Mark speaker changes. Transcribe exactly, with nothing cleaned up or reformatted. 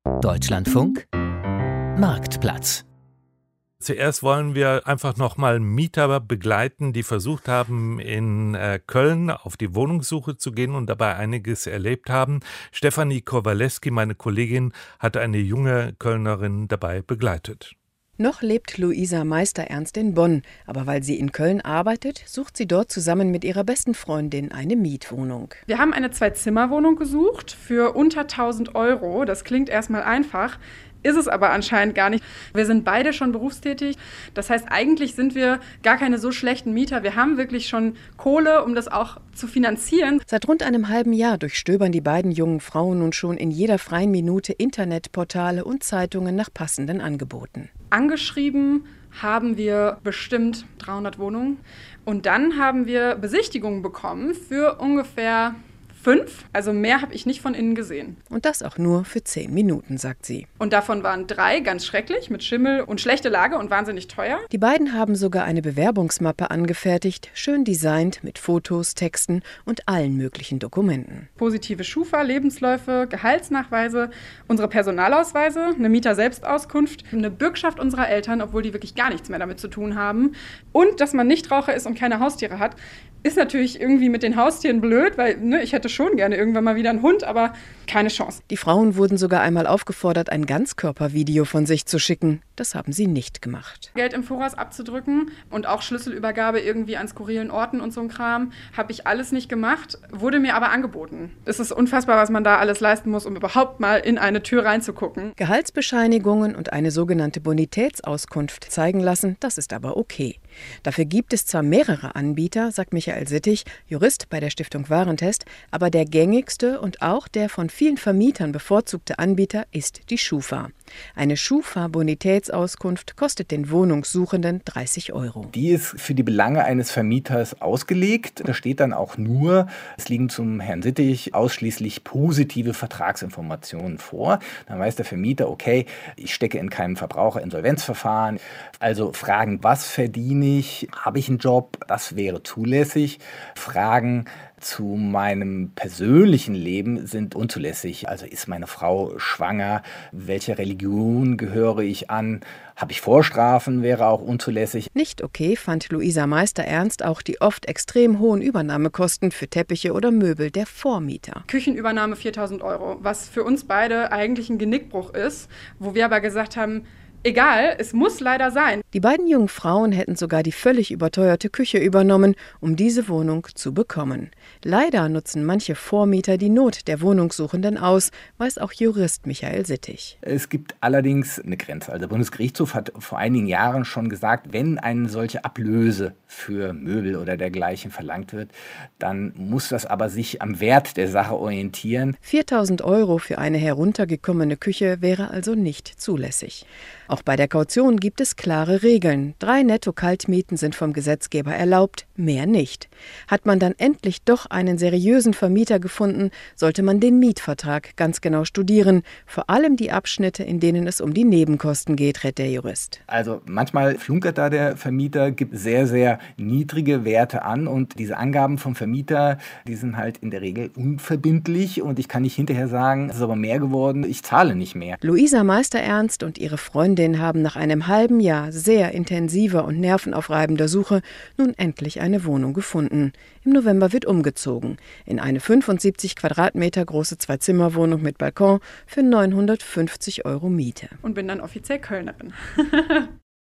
Speaker 1: Deutschlandfunk Marktplatz.
Speaker 2: Zuerst wollen wir einfach nochmal Mieter begleiten, die versucht haben, in äh, Köln auf die Wohnungssuche zu gehen und dabei einiges erlebt haben. Stefanie Kowaleski, meine Kollegin, hat eine junge Kölnerin dabei begleitet.
Speaker 3: Noch lebt Luisa Meister-Ernst in Bonn, aber weil sie in Köln arbeitet, sucht sie dort zusammen mit ihrer besten Freundin eine Mietwohnung.
Speaker 4: Wir haben eine Zwei-Zimmer-Wohnung gesucht für unter tausend Euro. Das klingt erstmal einfach, ist es aber anscheinend gar nicht. Wir sind beide schon berufstätig. Das heißt, eigentlich sind wir gar keine so schlechten Mieter. Wir haben wirklich schon Kohle, um das auch zu finanzieren.
Speaker 3: Seit rund einem halben Jahr durchstöbern die beiden jungen Frauen nun schon in jeder freien Minute Internetportale und Zeitungen nach passenden Angeboten.
Speaker 4: Angeschrieben haben wir bestimmt dreihundert Wohnungen. Und dann haben wir Besichtigungen bekommen für ungefähr fünf. Also mehr habe ich nicht von innen gesehen.
Speaker 3: Und das auch nur für zehn Minuten, sagt sie.
Speaker 4: Und davon waren drei ganz schrecklich mit Schimmel und schlechte Lage und wahnsinnig teuer.
Speaker 3: Die beiden haben sogar eine Bewerbungsmappe angefertigt, schön designt mit Fotos, Texten und allen möglichen Dokumenten.
Speaker 4: Positive Schufa, Lebensläufe, Gehaltsnachweise, unsere Personalausweise, eine Mieter-Selbstauskunft, eine Bürgschaft unserer Eltern, obwohl die wirklich gar nichts mehr damit zu tun haben. Und dass man Nichtraucher ist und keine Haustiere hat. Ist natürlich irgendwie mit den Haustieren blöd, weil ne, ich hätte schon gerne irgendwann mal wieder einen Hund, aber keine Chance.
Speaker 3: Die Frauen wurden sogar einmal aufgefordert, ein Ganzkörpervideo von sich zu schicken. Das haben sie nicht gemacht.
Speaker 4: Geld im Voraus abzudrücken und auch Schlüsselübergabe irgendwie an skurrilen Orten und so ein Kram, habe ich alles nicht gemacht, wurde mir aber angeboten. Es ist unfassbar, was man da alles leisten muss, um überhaupt mal in eine Tür reinzugucken.
Speaker 3: Gehaltsbescheinigungen und eine sogenannte Bonitätsauskunft zeigen lassen, das ist aber okay. Dafür gibt es zwar mehrere Anbieter, sagt Michael Sittig, Jurist bei der Stiftung Warentest, aber der gängigste und auch der von vielen Vermietern bevorzugte Anbieter ist die Schufa. Eine Schufa-Bonitätsauskunft kostet den Wohnungssuchenden dreißig Euro.
Speaker 5: Die ist für die Belange eines Vermieters ausgelegt. Da steht dann auch nur, es liegen zum Herrn Sittig ausschließlich positive Vertragsinformationen vor. Dann weiß der Vermieter, okay, ich stecke in keinem Verbraucherinsolvenzverfahren. Also Fragen, was verdiene ich, habe ich einen Job, das wäre zulässig. Fragen zu meinem persönlichen Leben sind unzulässig. Also ist meine Frau schwanger? Welcher Religion gehöre ich an? Habe ich Vorstrafen? Wäre auch unzulässig.
Speaker 3: Nicht okay fand Luisa Meister-Ernst auch die oft extrem hohen Übernahmekosten für Teppiche oder Möbel der Vormieter.
Speaker 4: Küchenübernahme viertausend Euro, was für uns beide eigentlich ein Genickbruch ist, wo wir aber gesagt haben, egal, es muss leider sein.
Speaker 3: Die beiden jungen Frauen hätten sogar die völlig überteuerte Küche übernommen, um diese Wohnung zu bekommen. Leider nutzen manche Vormieter die Not der Wohnungssuchenden aus, weiß auch Jurist Michael Sittig.
Speaker 5: Es gibt allerdings eine Grenze. Also der Bundesgerichtshof hat vor einigen Jahren schon gesagt, wenn eine solche Ablöse für Möbel oder dergleichen verlangt wird, dann muss das aber sich am Wert der Sache orientieren.
Speaker 3: viertausend Euro für eine heruntergekommene Küche wäre also nicht zulässig. Auch bei der Kaution gibt es klare Regeln. Drei Netto-Kaltmieten sind vom Gesetzgeber erlaubt, mehr nicht. Hat man dann endlich doch einen seriösen Vermieter gefunden, sollte man den Mietvertrag ganz genau studieren. Vor allem die Abschnitte, in denen es um die Nebenkosten geht, rät der Jurist.
Speaker 5: Also manchmal flunkert da der Vermieter, gibt sehr, sehr niedrige Werte an und diese Angaben vom Vermieter, die sind halt in der Regel unverbindlich und ich kann nicht hinterher sagen, es ist aber mehr geworden, ich zahle nicht mehr.
Speaker 3: Luisa Meister-Ernst und ihre Freundin haben nach einem halben Jahr sehr intensiver und nervenaufreibender Suche nun endlich eine Wohnung gefunden. Im November wird umgezogen in eine fünfundsiebzig Quadratmeter große Zwei-Zimmer-Wohnung mit Balkon für neunhundertfünfzig Euro Miete.
Speaker 4: Und bin dann offiziell Kölnerin.